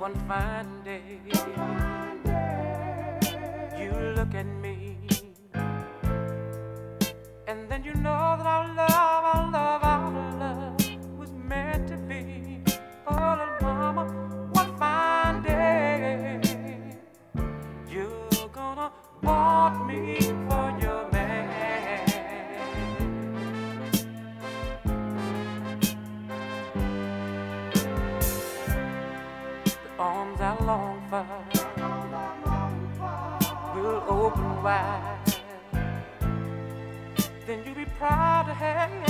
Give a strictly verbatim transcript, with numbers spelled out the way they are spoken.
one fine day, you look at me, and then you know that our love, our love, our love was meant to be. Oh, little mama, one fine day, you're gonna want me for your man. The arms I long for will open wide. Then you'll be proud to have